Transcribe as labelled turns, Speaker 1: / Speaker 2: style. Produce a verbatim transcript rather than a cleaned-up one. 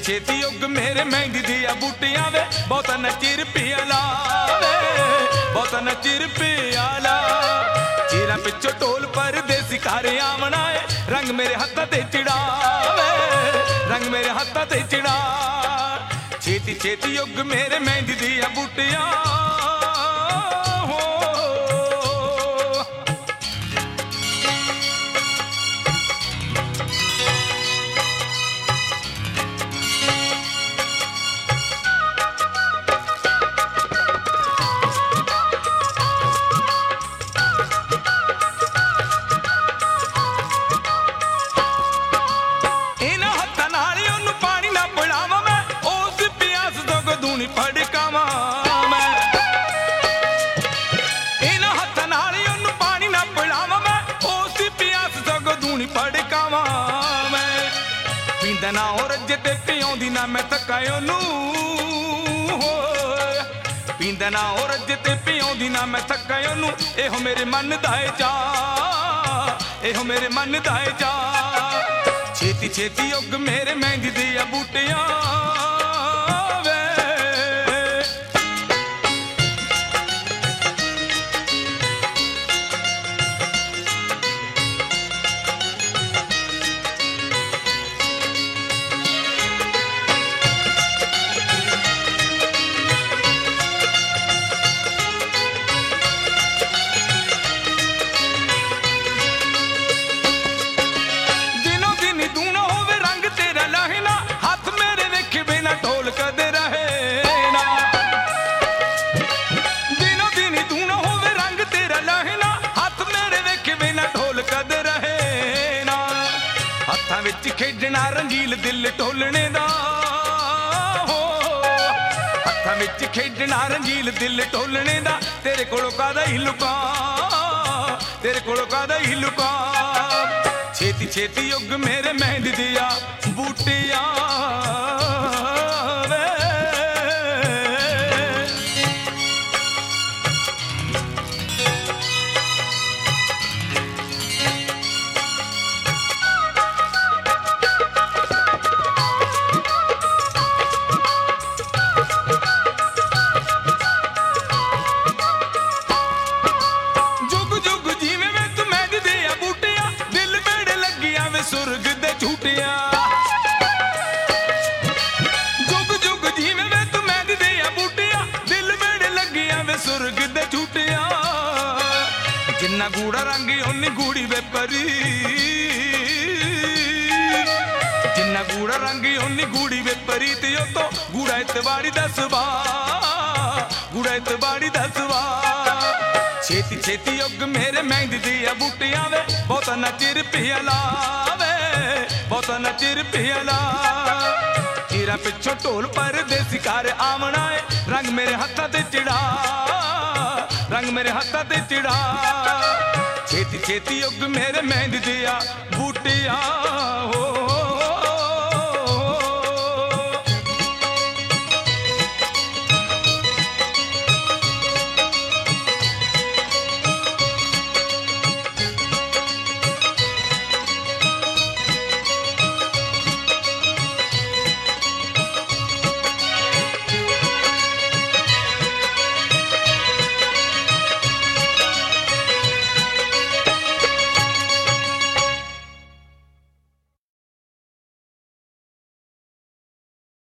Speaker 1: छेती उग मेरे मेहंदी दिया बूटियां वे बहुत नचिर पियाला वे बहुत नचिर पियाला चीरा पिछो टोल पर देसी खारे आमना है रंग मेरे हत्था ते चिड़ा वे रंग मेरे हत्था ते चिड़ा छेती छेती उग मेरे मेहंदी दिया बूटियां ना और जते पियोंदी ना मैं थकायो नू पींदा ना और जते पियोंदी ना मैं थकायो नू एहो मेरे मन दा है चा एहो मेरे मन दा है चा छेती छेती उग मेरे मेहंदी दिया बूटियां खेडना रंगील दिल टोलने दा हो हत्थां विच खेडना रंगील दिल टोलने दा तेरे कोलों कादा ही लुका तेरे कोलों कादा ही लुका छेती छेती उग मेरे मेहंदी दिया बूटियां सुर्ग दे झूठिया जुग जुग जीवे वे तू मेहंदी दिया बूटिया दिल मेरे लगिया वे सुर्ग दे झूठिया जिन्ना गूड़ा रंग उन्नी गूड़ी वे परी जिन्ना गूड़ा रंग उन्नी गूड़ी वे परी ते तो गूड़ा इतवारी दसवा गूड़ा इतवारी दसवा छेती छेती उग मेरे मेहंदी दिया बूटियां वे बहुत नचिर पियाला वे बहुत नचिर पियाला चीरा पिछो टोल पर देसी कार आमना है रंग मेरे हत्था ते चिड़ा रंग मेरे हत्था ते चिड़ा छेती छेती उग मेरे मेहंदी दिया बूटियां हो।